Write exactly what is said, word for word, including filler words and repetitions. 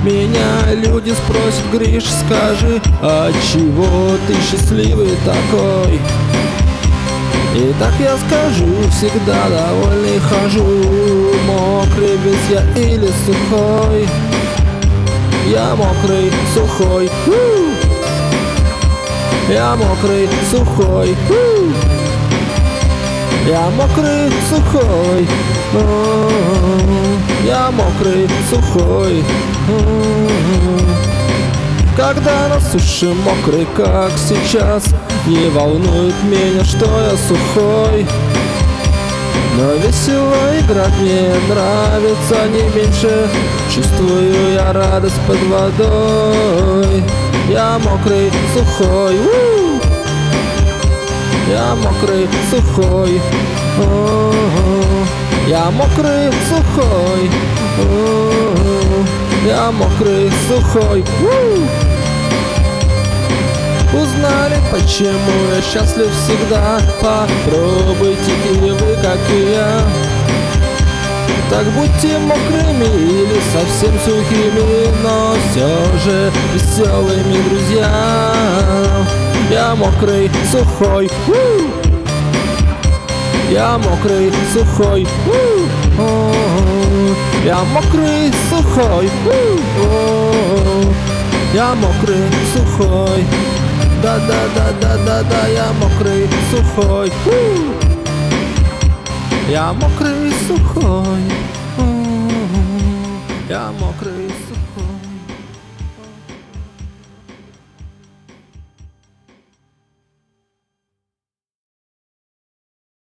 Меня люди спросят: Гриш, скажи, а чего ты счастливый такой? И так я скажу, всегда довольный хожу. Мокрый весь я или сухой? Я мокрый, сухой. Я мокрый, сухой. Я мокрый, сухой. Я мокрый, сухой. Когда на суше мокрый, как сейчас, не волнует меня, что я сухой. Но весело играть мне нравится не меньше. Чувствую я радость под водой. Я мокрый, сухой. Я мокрый, сухой. Я мокрый, сухой. Я мокрый, сухой. Узнали, почему я счастлив всегда? Попробуйте и вы, как и я. Так будьте мокрыми или совсем сухими, но все же веселыми, друзья. Я мокрый, сухой. Я мокрый, сухой. Я мокрый, сухой. Я мокрый, сухой. Да-да-да-да-да-да, я мокрый, сухой. Я мокрый, сухой. Я мокрый.